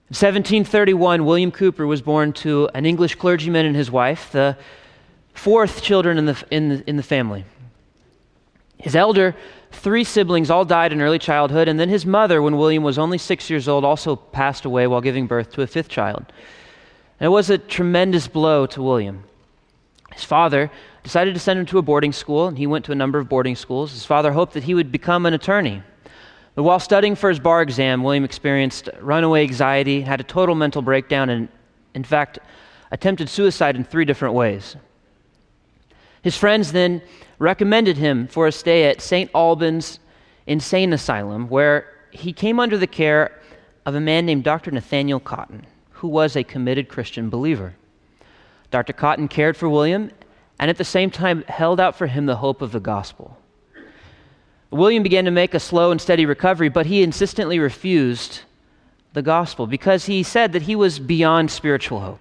In 1731, William Cowper was born to an English clergyman and his wife, the fourth children in the family. His elder three siblings all died in early childhood, and then his mother, when William was only 6 years old, also passed away while giving birth to a fifth child. And it was a tremendous blow to William. His father decided to send him to a boarding school, and he went to a number of boarding schools. His father hoped that he would become an attorney. But while studying for his bar exam, William experienced runaway anxiety, had a total mental breakdown, and in fact, attempted suicide in 3 different ways. His friends then recommended him for a stay at St. Albans Insane Asylum, where he came under the care of a man named Dr. Nathaniel Cotton, who was a committed Christian believer. Dr. Cotton cared for William and at the same time held out for him the hope of the gospel. William began to make a slow and steady recovery, but he insistently refused the gospel because he said that he was beyond spiritual hope.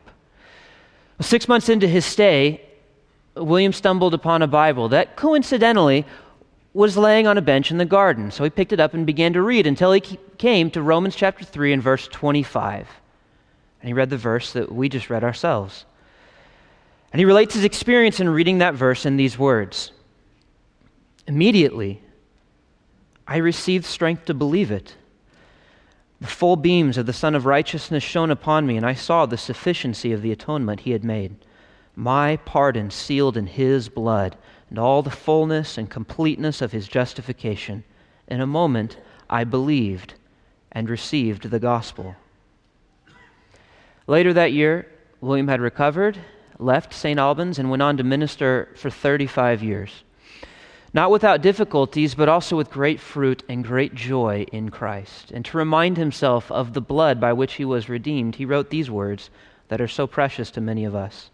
6 months into his stay, William stumbled upon a Bible that coincidentally was laying on a bench in the garden. So he picked it up and began to read until he came to Romans chapter 3 and verse 25. And he read the verse that we just read ourselves. And he relates his experience in reading that verse in these words: "Immediately, I received strength to believe it. The full beams of the Son of Righteousness shone upon me, and I saw the sufficiency of the atonement he had made. My pardon sealed in his blood, and all the fullness and completeness of his justification. In a moment, I believed and received the gospel." Later that year, William had recovered, left St. Albans, and went on to minister for 35 years. Not without difficulties, but also with great fruit and great joy in Christ. And to remind himself of the blood by which he was redeemed, he wrote these words that are so precious to many of us.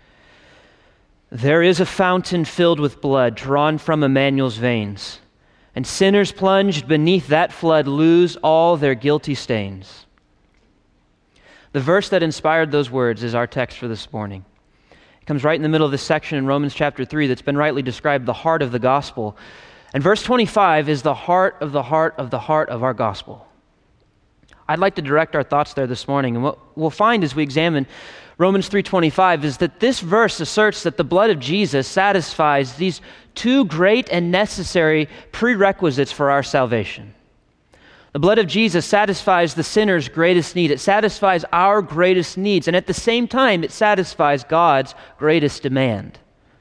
"There is a fountain filled with blood drawn from Emmanuel's veins, and sinners plunged beneath that flood lose all their guilty stains." The verse that inspired those words is our text for this morning. It comes right in the middle of this section in Romans chapter 3 that's been rightly described the heart of the gospel. And verse 25 is the heart of the heart of the heart of our gospel. I'd like to direct our thoughts there this morning. And what we'll find as we examine Romans 3:25 is that this verse asserts that the blood of Jesus satisfies these 2 great and necessary prerequisites for our salvation. The blood of Jesus satisfies the sinner's greatest need. It satisfies our greatest needs. And at the same time, it satisfies God's greatest demand.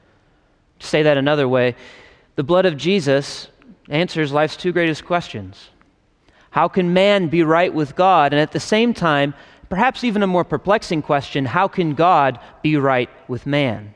To say that another way, the blood of Jesus answers life's 2 greatest questions. How can man be right with God? And at the same time, perhaps even a more perplexing question, how can God be right with man?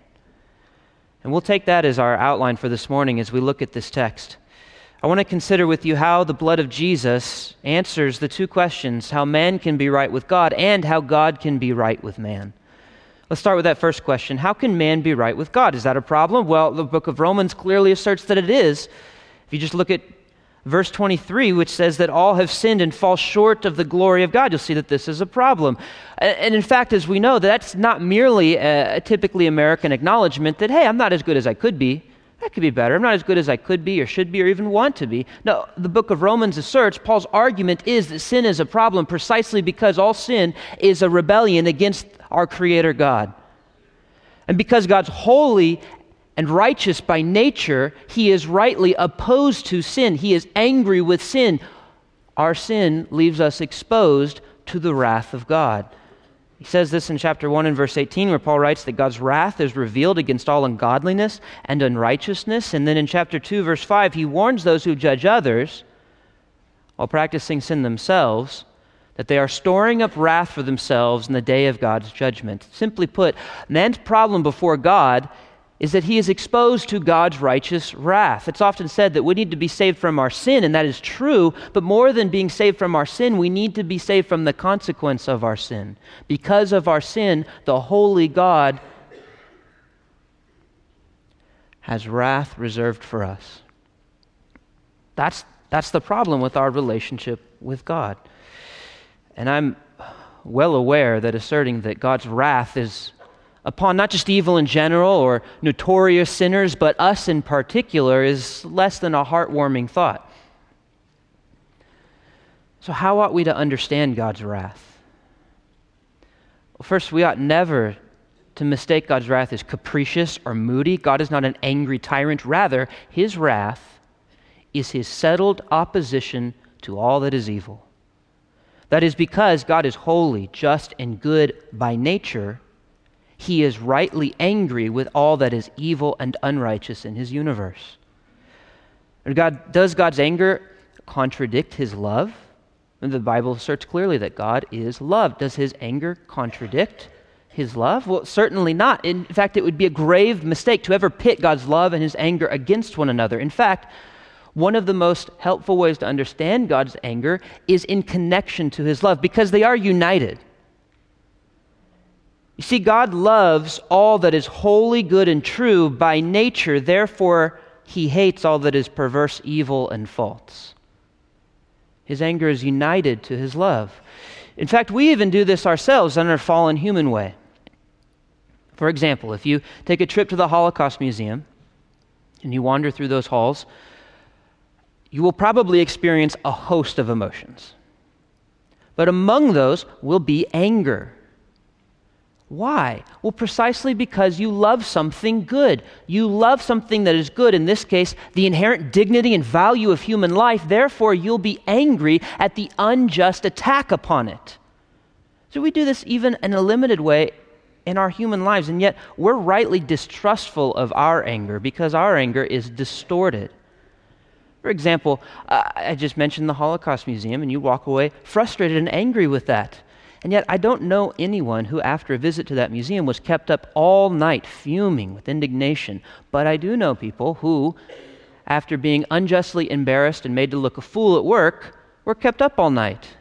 And we'll take that as our outline for this morning as we look at this text. I want to consider with you how the blood of Jesus answers the 2 questions, how man can be right with God and how God can be right with man. Let's start with that first question. How can man be right with God? Is that a problem? Well, the book of Romans clearly asserts that it is. If you just look at verse 23, which says that all have sinned and fall short of the glory of God, you'll see that this is a problem. And in fact, as we know, that's not merely a typically American acknowledgement that, hey, I'm not as good as I could be. I could be better. I'm not as good as I could be or should be or even want to be. No, the book of Romans asserts, Paul's argument is that sin is a problem precisely because all sin is a rebellion against our Creator God. And because God's holy and righteous by nature, He is rightly opposed to sin. He is angry with sin. Our sin leaves us exposed to the wrath of God. He says this in chapter 1 and verse 18, where Paul writes that God's wrath is revealed against all ungodliness and unrighteousness. And then in chapter 2, verse 5, he warns those who judge others while practicing sin themselves that they are storing up wrath for themselves in the day of God's judgment. Simply put, man's problem before God is that he is exposed to God's righteous wrath. It's often said that we need to be saved from our sin, and that is true, but more than being saved from our sin, we need to be saved from the consequence of our sin. Because of our sin, the holy God has wrath reserved for us. That's the problem with our relationship with God. And I'm well aware that asserting that God's wrath is upon not just evil in general or notorious sinners, but us in particular is less than a heartwarming thought. So how ought we to understand God's wrath? Well, first, we ought never to mistake God's wrath as capricious or moody. God is not an angry tyrant. Rather, his wrath is his settled opposition to all that is evil. That is because God is holy, just, and good by nature. He is rightly angry with all that is evil and unrighteous in his universe. Does God's anger contradict his love? And the Bible asserts clearly that God is love. Does his anger contradict his love? Well, certainly not. In fact, it would be a grave mistake to ever pit God's love and his anger against one another. In fact, one of the most helpful ways to understand God's anger is in connection to his love, because they are united. You see, God loves all that is holy, good, and true by nature. Therefore, he hates all that is perverse, evil, and false. His anger is united to his love. In fact, we even do this ourselves in our fallen human way. For example, if you take a trip to the Holocaust Museum and you wander through those halls, you will probably experience a host of emotions. But among those will be anger. Why? Well, precisely because you love something good. You love something that is good, in this case, the inherent dignity and value of human life. Therefore, you'll be angry at the unjust attack upon it. So we do this even in a limited way in our human lives, and yet we're rightly distrustful of our anger because our anger is distorted. For example, I just mentioned the Holocaust Museum, and you walk away frustrated and angry with that. And yet I don't know anyone who, after a visit to that museum, was kept up all night fuming with indignation. But I do know people who, after being unjustly embarrassed and made to look a fool at work, were kept up all night.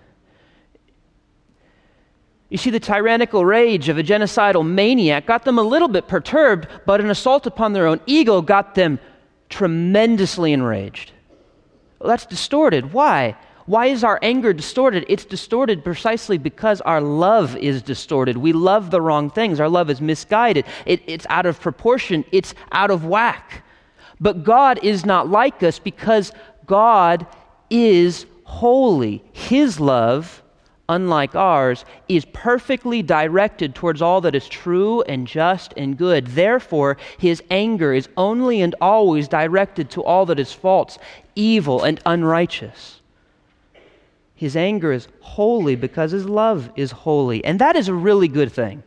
You see, the tyrannical rage of a genocidal maniac got them a little bit perturbed, but an assault upon their own ego got them tremendously enraged. Well, that's distorted. Why? Why is our anger distorted? It's distorted precisely because our love is distorted. We love the wrong things. Our love is misguided. It's out of proportion. It's out of whack. But God is not like us because God is holy. His love, unlike ours, is perfectly directed towards all that is true and just and good. Therefore, his anger is only and always directed to all that is false, evil, and unrighteous. His anger is holy because his love is holy. And that is a really good thing.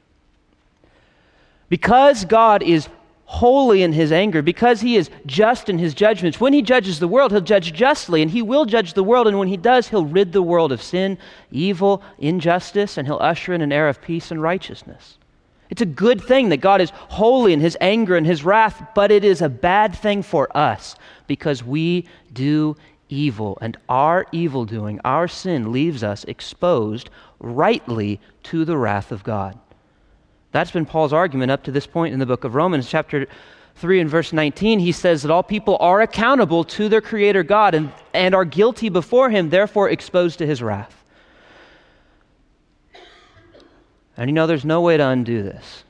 Because God is holy in his anger, because he is just in his judgments, when he judges the world, he'll judge justly, and he will judge the world. And when he does, he'll rid the world of sin, evil, injustice, and he'll usher in an era of peace and righteousness. It's a good thing that God is holy in his anger and his wrath, but it is a bad thing for us because we do evil, and our evil doing, our sin, leaves us exposed rightly to the wrath of God. That's been Paul's argument up to this point in the book of Romans, chapter 3 and verse 19. He says that all people are accountable to their Creator God and are guilty before him, therefore exposed to his wrath. And you know, there's no way to undo this.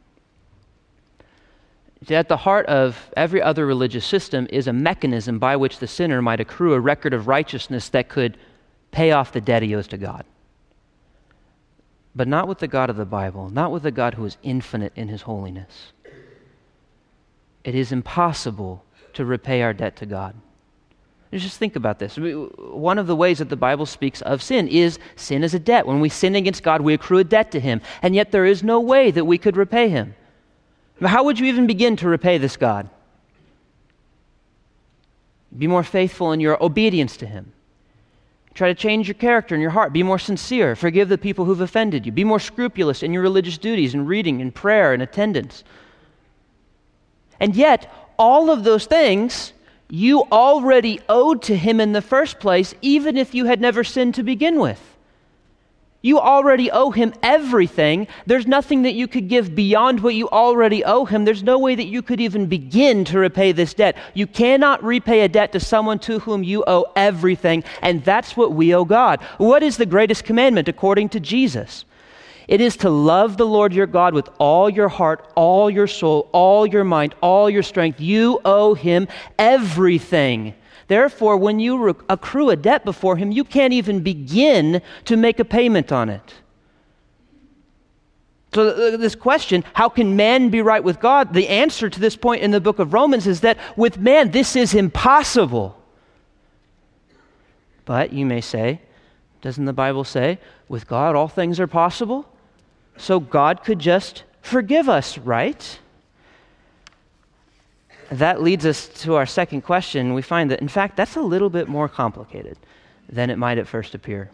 At the heart of every other religious system is a mechanism by which the sinner might accrue a record of righteousness that could pay off the debt he owes to God. But not with the God of the Bible, not with the God who is infinite in his holiness. It is impossible to repay our debt to God. Just think about this. One of the ways that the Bible speaks of sin is sin as a debt. When we sin against God, we accrue a debt to him, and yet there is no way that we could repay him. How would you even begin to repay this God? Be more faithful in your obedience to him. Try to change your character and your heart. Be more sincere. Forgive the people who've offended you. Be more scrupulous in your religious duties and reading and prayer and attendance. And yet, all of those things you already owed to him in the first place, even if you had never sinned to begin with. You already owe him everything. There's nothing that you could give beyond what you already owe him. There's no way that you could even begin to repay this debt. You cannot repay a debt to someone to whom you owe everything, and that's what we owe God. What is the greatest commandment according to Jesus? It is to love the Lord your God with all your heart, all your soul, all your mind, all your strength. You owe him everything. Therefore, when you accrue a debt before him, you can't even begin to make a payment on it. So this question, how can man be right with God? The answer to this point in the book of Romans is that with man, this is impossible. But you may say, doesn't the Bible say, with God all things are possible? So God could just forgive us, right? That leads us to our second question. We find that, in fact, that's a little bit more complicated than it might at first appear.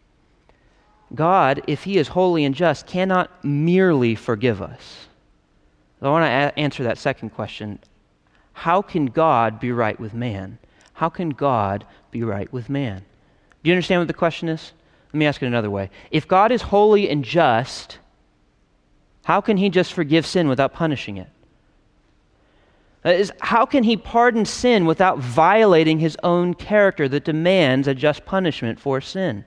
God, if he is holy and just, cannot merely forgive us. I want to answer that second question. How can God be right with man? How can God be right with man? Do you understand what the question is? Let me ask it another way. If God is holy and just, how can he just forgive sin without punishing it? That is, how can he pardon sin without violating his own character that demands a just punishment for sin?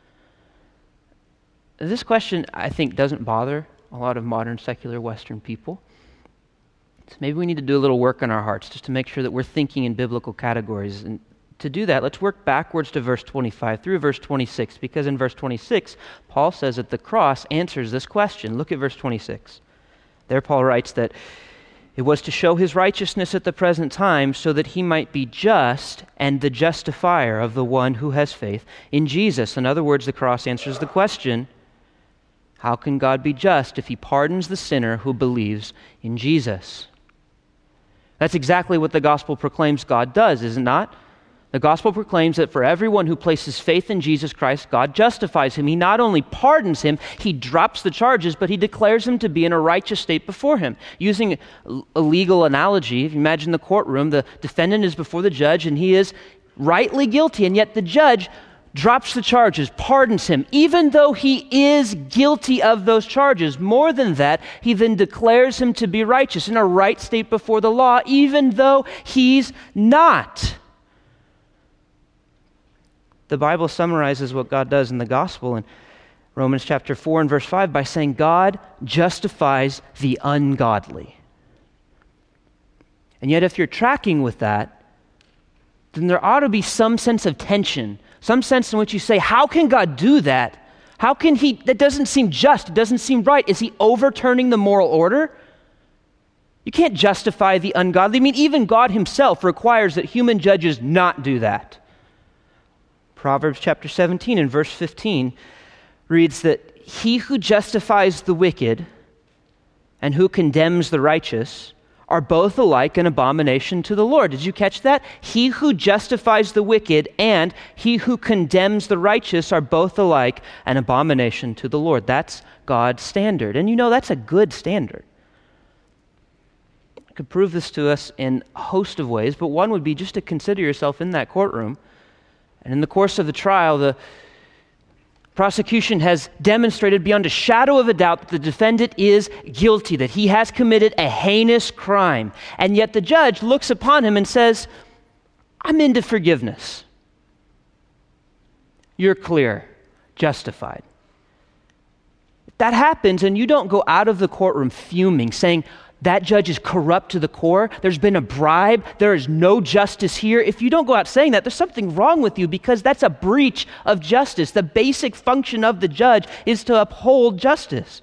This question, I think, doesn't bother a lot of modern secular Western people. So maybe we need to do a little work on our hearts just to make sure that we're thinking in biblical categories. And to do that, let's work backwards to verse 25 through verse 26, because in verse 26, Paul says that the cross answers this question. Look at verse 26. There Paul writes that it was to show his righteousness at the present time so that he might be just and the justifier of the one who has faith in Jesus. In other words, the cross answers the question, how can God be just if he pardons the sinner who believes in Jesus? That's exactly what the gospel proclaims God does, is it not? The gospel proclaims that for everyone who places faith in Jesus Christ, God justifies him. He not only pardons him, he drops the charges, but he declares him to be in a righteous state before him. Using a legal analogy, if you imagine the courtroom, the defendant is before the judge and he is rightly guilty, and yet the judge drops the charges, pardons him, even though he is guilty of those charges. More than that, he then declares him to be righteous, in a right state before the law, even though he's not. The Bible summarizes what God does in the gospel in Romans chapter 4 and verse 5 by saying God justifies the ungodly. And yet if you're tracking with that, then there ought to be some sense of tension, some sense in which you say, how can God do that? How can he? That doesn't seem just. It doesn't seem right. Is he overturning the moral order? You can't justify the ungodly. I mean, even God himself requires that human judges not do that. Proverbs chapter 17 and verse 15 reads that he who justifies the wicked and who condemns the righteous are both alike an abomination to the Lord. Did you catch that? He who justifies the wicked and he who condemns the righteous are both alike an abomination to the Lord. That's God's standard. And you know, that's a good standard. I could prove this to us in a host of ways, but one would be just to consider yourself in that courtroom. And in the course of the trial, the prosecution has demonstrated beyond a shadow of a doubt that the defendant is guilty, that he has committed a heinous crime. And yet the judge looks upon him and says, I'm into forgiveness. You're clear, justified. If that happens and you don't go out of the courtroom fuming, saying, that judge is corrupt to the core, there's been a bribe, there is no justice here. If you don't go out saying that, there's something wrong with you, because that's a breach of justice. The basic function of the judge is to uphold justice.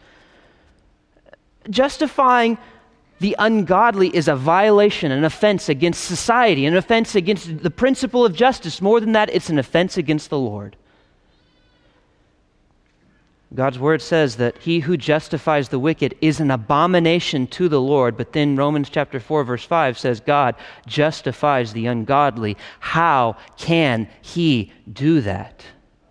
Justifying the ungodly is a violation, an offense against society, an offense against the principle of justice. More than that, it's an offense against the Lord. God's word says that he who justifies the wicked is an abomination to the Lord, but then Romans chapter 4 verse 5 says God justifies the ungodly. How can he do that?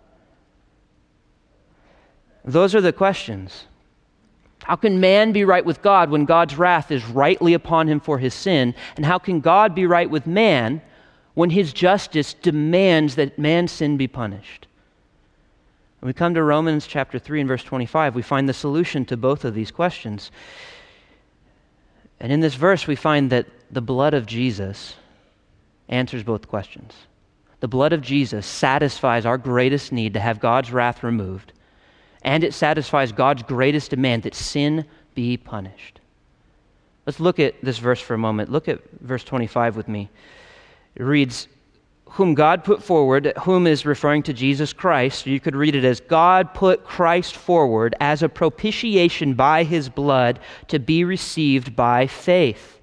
Those are the questions. How can man be right with God when God's wrath is rightly upon him for his sin? And how can God be right with man when his justice demands that man's sin be punished? When we come to Romans chapter 3 and verse 25, we find the solution to both of these questions. And in this verse, we find that the blood of Jesus answers both questions. The blood of Jesus satisfies our greatest need to have God's wrath removed, and it satisfies God's greatest demand that sin be punished. Let's look at this verse for a moment. Look at verse 25 with me. It reads, whom God put forward, whom is referring to Jesus Christ. You could read it as God put Christ forward as a propitiation by his blood to be received by faith.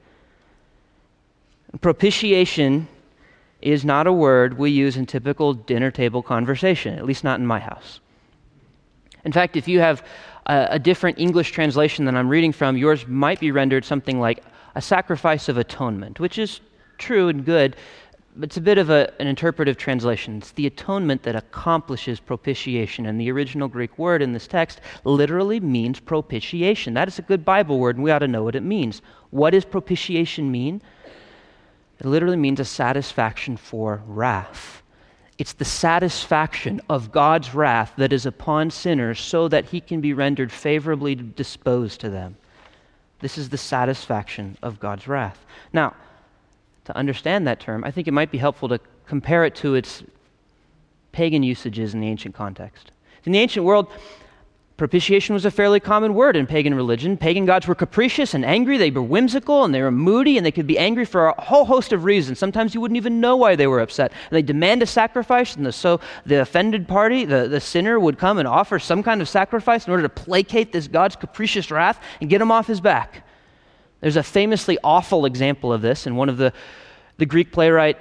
Propitiation is not a word we use in typical dinner table conversation, at least not in my house. In fact, if you have a different English translation than I'm reading from, yours might be rendered something like a sacrifice of atonement, which is true and good, but it's a bit of an interpretive translation. It's the atonement that accomplishes propitiation, and the original Greek word in this text literally means propitiation. That is a good Bible word, and we ought to know what it means. What does propitiation mean? It literally means a satisfaction for wrath. It's the satisfaction of God's wrath that is upon sinners so that he can be rendered favorably disposed to them. This is the satisfaction of God's wrath. Now, to understand that term, I think it might be helpful to compare it to its pagan usages in the ancient context. In the ancient world, propitiation was a fairly common word in pagan religion. Pagan gods were capricious and angry. They were whimsical and they were moody, and they could be angry for a whole host of reasons. Sometimes you wouldn't even know why they were upset. And they demand a sacrifice, and so the offended party, the sinner, would come and offer some kind of sacrifice in order to placate this god's capricious wrath and get him off his back. There's a famously awful example of this in one of the Greek playwright,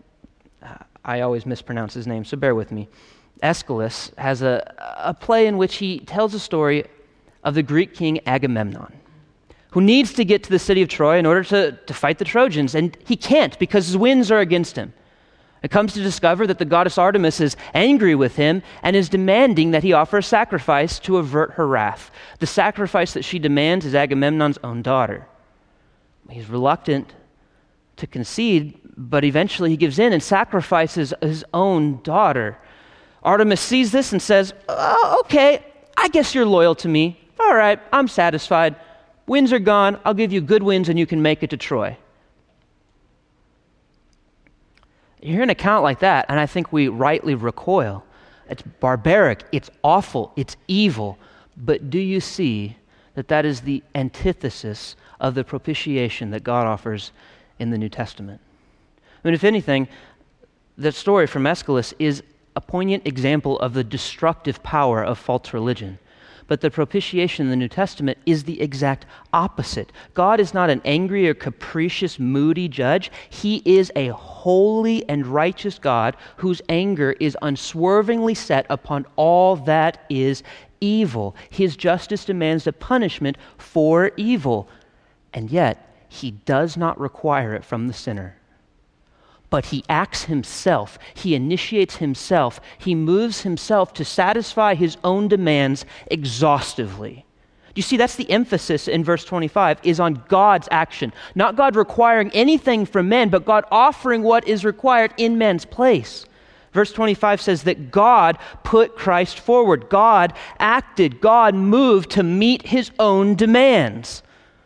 I always mispronounce his name, so bear with me. Aeschylus has a play in which he tells a story of the Greek king Agamemnon, who needs to get to the city of Troy in order to fight the Trojans, and he can't because his winds are against him. It comes to discover that the goddess Artemis is angry with him and is demanding that he offer a sacrifice to avert her wrath. The sacrifice that she demands is Agamemnon's own daughter. He's reluctant to concede, but eventually he gives in and sacrifices his own daughter. Artemis sees this and says, "Oh, okay, I guess you're loyal to me. All right, I'm satisfied. Winds are gone. I'll give you good winds and you can make it to Troy." You hear an account like that, and I think we rightly recoil. It's barbaric, it's awful, it's evil. But do you see that that is the antithesis of the propitiation that God offers in the New Testament? I mean, if anything, that story from Aeschylus is a poignant example of the destructive power of false religion. But the propitiation in the New Testament is the exact opposite. God is not an angry or capricious, moody judge. He is a holy and righteous God whose anger is unswervingly set upon all that is evil. His justice demands a punishment for evil, and yet he does not require it from the sinner. But he acts himself, he initiates himself, he moves himself to satisfy his own demands exhaustively. Do you see, that's the emphasis in verse 25, is on God's action. Not God requiring anything from men, but God offering what is required in men's place. Verse 25 says that God put Christ forward. God acted, God moved to meet his own demands.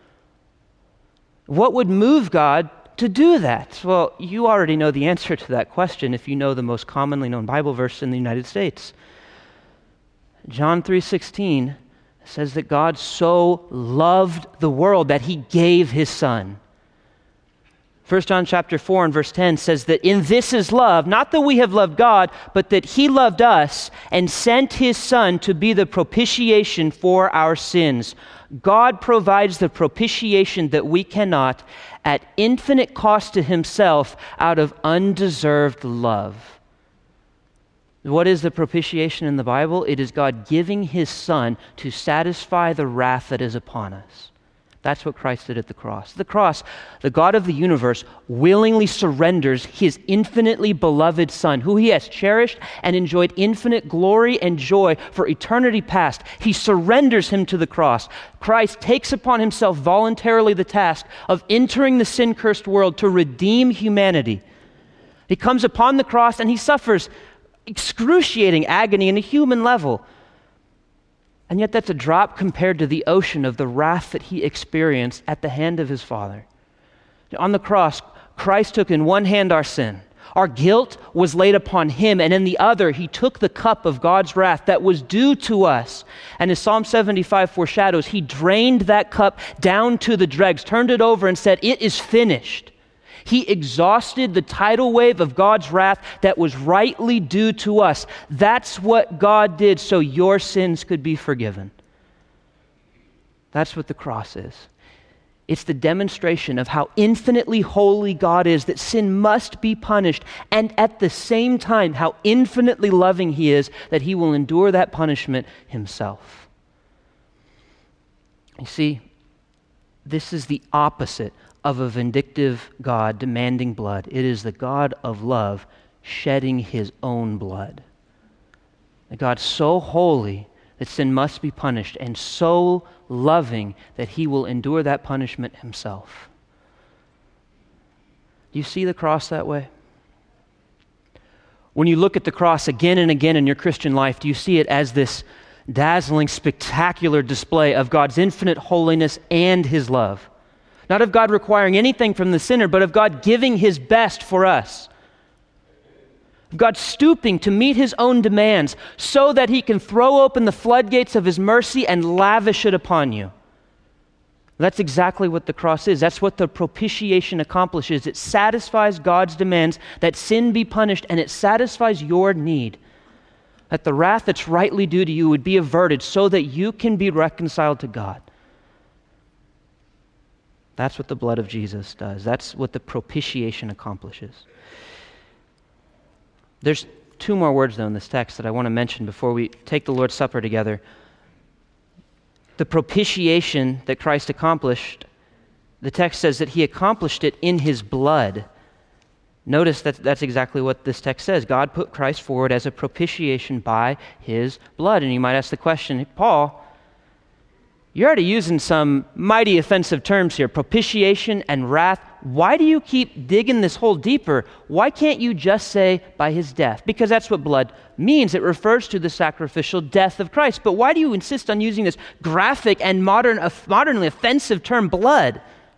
What would move God to do that? Well, you already know the answer to that question if you know the most commonly known Bible verse in the United States. John 3:16 says that God so loved the world that he gave his son. 1 John chapter 4 and verse 10 says that in this is love, not that we have loved God, but that he loved us and sent his son to be the propitiation for our sins. God provides the propitiation that we cannot at infinite cost to himself out of undeserved love. What is the propitiation in the Bible? It is God giving his son to satisfy the wrath that is upon us. That's what Christ did at the cross. The cross, the God of the universe willingly surrenders his infinitely beloved Son, who he has cherished and enjoyed infinite glory and joy for eternity past. He surrenders him to the cross. Christ takes upon himself voluntarily the task of entering the sin-cursed world to redeem humanity. He comes upon the cross and he suffers excruciating agony on a human level. And yet that's a drop compared to the ocean of the wrath that he experienced at the hand of his Father. On the cross, Christ took in one hand our sin. Our guilt was laid upon him, and in the other, he took the cup of God's wrath that was due to us. And as Psalm 75 foreshadows, he drained that cup down to the dregs, turned it over and said, "It is finished." He exhausted the tidal wave of God's wrath that was rightly due to us. That's what God did so your sins could be forgiven. That's what the cross is. It's the demonstration of how infinitely holy God is, that sin must be punished, and at the same time, how infinitely loving He is, that He will endure that punishment Himself. You see, this is the opposite of a vindictive God demanding blood. It is the God of love shedding His own blood. A God so holy that sin must be punished, and so loving that He will endure that punishment Himself. Do you see the cross that way? When you look at the cross again and again in your Christian life, do you see it as this dazzling, spectacular display of God's infinite holiness and His love? Not of God requiring anything from the sinner, but of God giving His best for us. God stooping to meet His own demands so that He can throw open the floodgates of His mercy and lavish it upon you. That's exactly what the cross is. That's what the propitiation accomplishes. It satisfies God's demands that sin be punished, and it satisfies your need that the wrath that's rightly due to you would be averted so that you can be reconciled to God. That's what the blood of Jesus does. That's what the propitiation accomplishes. There's two more words, though, in this text that I want to mention before we take the Lord's Supper together. The propitiation that Christ accomplished, the text says that He accomplished it in His blood. Notice that that's exactly what this text says. God put Christ forward as a propitiation by His blood. And you might ask the question, hey, Paul, you're already using some mighty offensive terms here, propitiation and wrath. Why do you keep digging this hole deeper? Why can't you just say by His death? Because that's what blood means. It refers to the sacrificial death of Christ. But why do you insist on using this graphic and modernly offensive term, blood?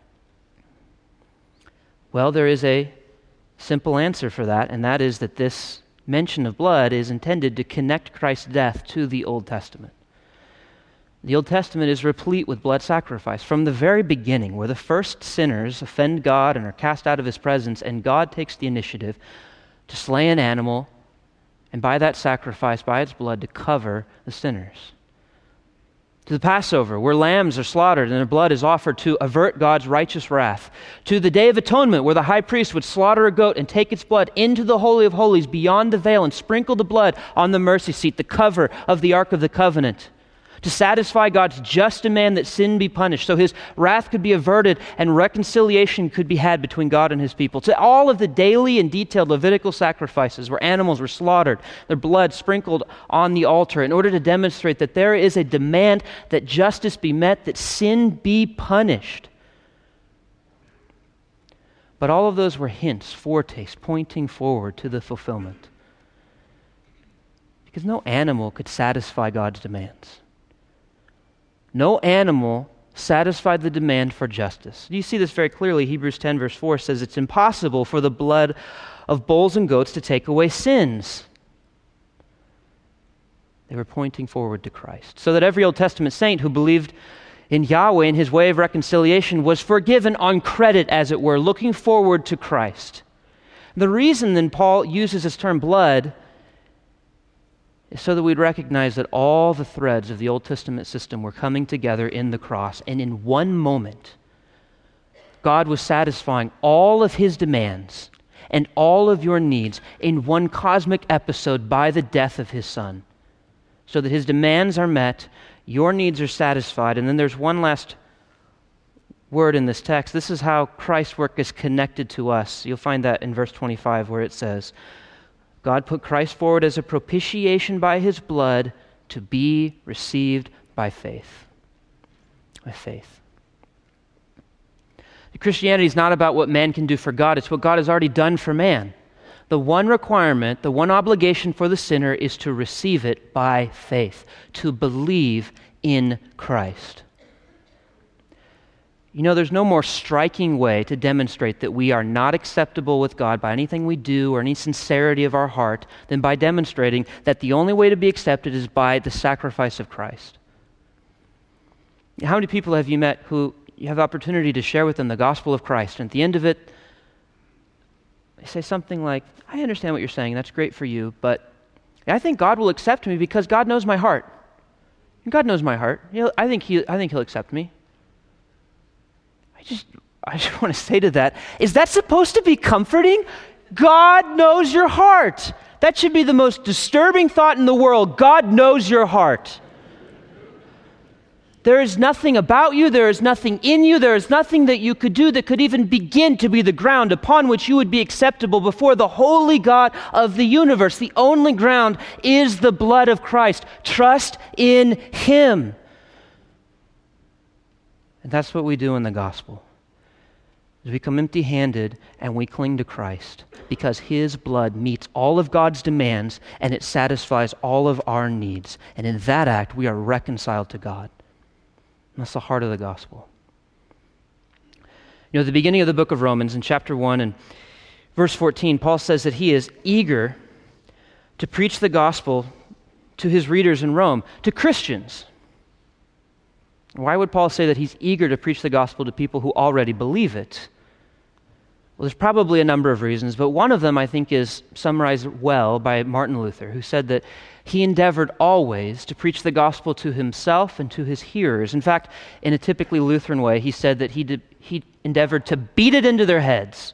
Well, there is a simple answer for that, and that is that this mention of blood is intended to connect Christ's death to the Old Testament. The Old Testament is replete with blood sacrifice. From the very beginning, where the first sinners offend God and are cast out of His presence, and God takes the initiative to slay an animal, and by that sacrifice, by its blood, to cover the sinners. To the Passover, where lambs are slaughtered and their blood is offered to avert God's righteous wrath. To the Day of Atonement, where the high priest would slaughter a goat and take its blood into the Holy of Holies beyond the veil and sprinkle the blood on the mercy seat, the cover of the Ark of the Covenant, to satisfy God's just demand that sin be punished so His wrath could be averted and reconciliation could be had between God and His people. To all of the daily and detailed Levitical sacrifices where animals were slaughtered, their blood sprinkled on the altar in order to demonstrate that there is a demand that justice be met, that sin be punished. But all of those were hints, foretastes, pointing forward to the fulfillment. Because no animal could satisfy God's demands. No animal satisfied the demand for justice. You see this very clearly. Hebrews 10 verse 4 says it's impossible for the blood of bulls and goats to take away sins. They were pointing forward to Christ. So that every Old Testament saint who believed in Yahweh and His way of reconciliation was forgiven on credit, as it were, looking forward to Christ. The reason then Paul uses this term blood is so that we'd recognize that all the threads of the Old Testament system were coming together in the cross, and in one moment, God was satisfying all of His demands and all of your needs in one cosmic episode by the death of His Son, so that His demands are met, your needs are satisfied. And then there's one last word in this text. This is how Christ's work is connected to us. You'll find that in verse 25 where it says, God put Christ forward as a propitiation by His blood to be received by faith. By faith. Christianity is not about what man can do for God. It's what God has already done for man. The one requirement, the one obligation for the sinner is to receive it by faith, to believe in Christ. You know, there's no more striking way to demonstrate that we are not acceptable with God by anything we do or any sincerity of our heart than by demonstrating that the only way to be accepted is by the sacrifice of Christ. How many people have you met who you have the opportunity to share with them the gospel of Christ, and at the end of it, they say something like, I understand what you're saying, that's great for you, but I think God will accept me because God knows my heart. And God knows my heart. I think he'll accept me. I just want to say to that, is that supposed to be comforting? God knows your heart. That should be the most disturbing thought in the world. God knows your heart. There is nothing about you, there is nothing in you, there is nothing that you could do that could even begin to be the ground upon which you would be acceptable before the holy God of the universe. The only ground is the blood of Christ. Trust in Him. And that's what we do in the gospel. We come empty-handed and we cling to Christ because His blood meets all of God's demands and it satisfies all of our needs. And in that act, we are reconciled to God. And that's the heart of the gospel. At the beginning of the book of Romans, in chapter 1 and verse 14, Paul says that he is eager to preach the gospel to his readers in Rome, to Christians. Why would Paul say that he's eager to preach the gospel to people who already believe it? Well, there's probably a number of reasons, but one of them I think is summarized well by Martin Luther, who said that he endeavored always to preach the gospel to himself and to his hearers. In fact, in a typically Lutheran way, he said that he endeavored to beat it into their heads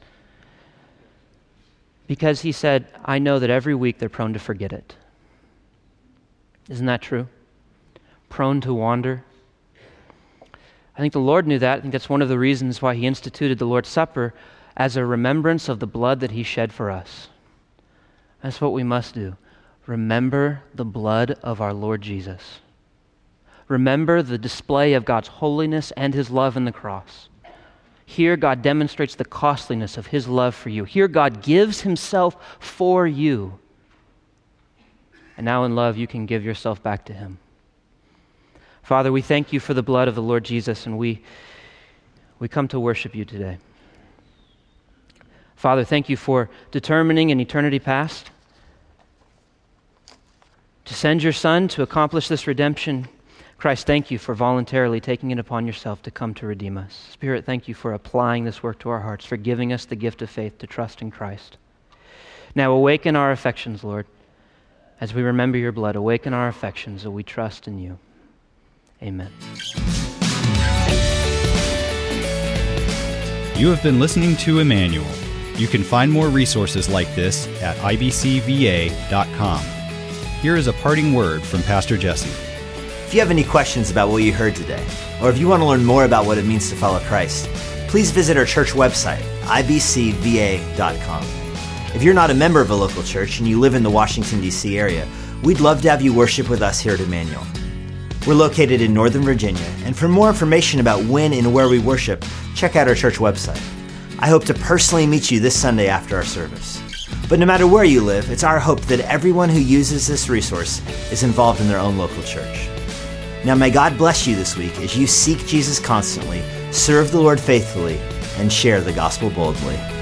because he said, I know that every week they're prone to forget it. Isn't that true? Prone to wander. I think the Lord knew that. I think that's one of the reasons why He instituted the Lord's Supper as a remembrance of the blood that He shed for us. That's what we must do. Remember the blood of our Lord Jesus. Remember the display of God's holiness and His love in the cross. Here God demonstrates the costliness of His love for you. Here God gives Himself for you. And now in love you can give yourself back to Him. Father, we thank You for the blood of the Lord Jesus, and we come to worship You today. Father, thank You for determining in eternity past to send Your Son to accomplish this redemption. Christ, thank You for voluntarily taking it upon Yourself to come to redeem us. Spirit, thank You for applying this work to our hearts, for giving us the gift of faith to trust in Christ. Now awaken our affections, Lord, as we remember Your blood. Awaken our affections that we trust in You. Amen. You have been listening to Emmanuel. You can find more resources like this at ibcva.com. Here is a parting word from Pastor Jesse. If you have any questions about what you heard today, or if you want to learn more about what it means to follow Christ, please visit our church website, ibcva.com. If you're not a member of a local church and you live in the Washington, D.C. area, we'd love to have you worship with us here at Emmanuel. We're located in Northern Virginia, and for more information about when and where we worship, check out our church website. I hope to personally meet you this Sunday after our service. But no matter where you live, it's our hope that everyone who uses this resource is involved in their own local church. Now may God bless you this week as you seek Jesus constantly, serve the Lord faithfully, and share the gospel boldly.